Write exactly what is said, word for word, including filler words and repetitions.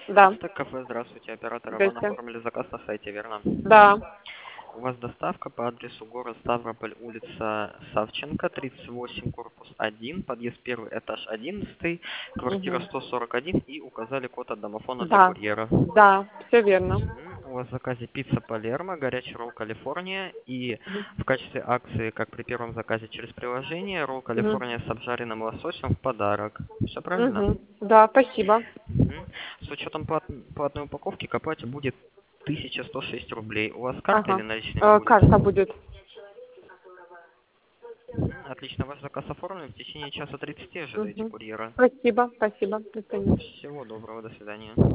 Да. Это кафе, здравствуйте, оператор Иван, Здрасте. оформили заказ на сайте, верно? Да. У вас доставка по адресу город Ставрополь, улица Савченко, тридцать восемь, корпус один, подъезд первый, этаж одиннадцатый, квартира Мгм. сто сорок один и указали код от домофона для Да. курьера. Да, все верно. Мгм. У вас в заказе пицца Палермо, горячий ролл Калифорния и Мгм. в качестве акции, как при первом заказе через приложение, ролл Мгм. Калифорния с обжаренным лососем в подарок. Все правильно? Мгм. Да, спасибо. Мгм. С учетом плат- платной упаковки к оплате будет тысяча сто шесть рублей. У вас карта или Ага. наличными Э, будет? карта будет. Мгм. Отлично, ваш заказ оформлен. В течение часа тридцати ожидайте Мгм. курьера. Спасибо, спасибо. До свидания. Всего доброго, до свидания.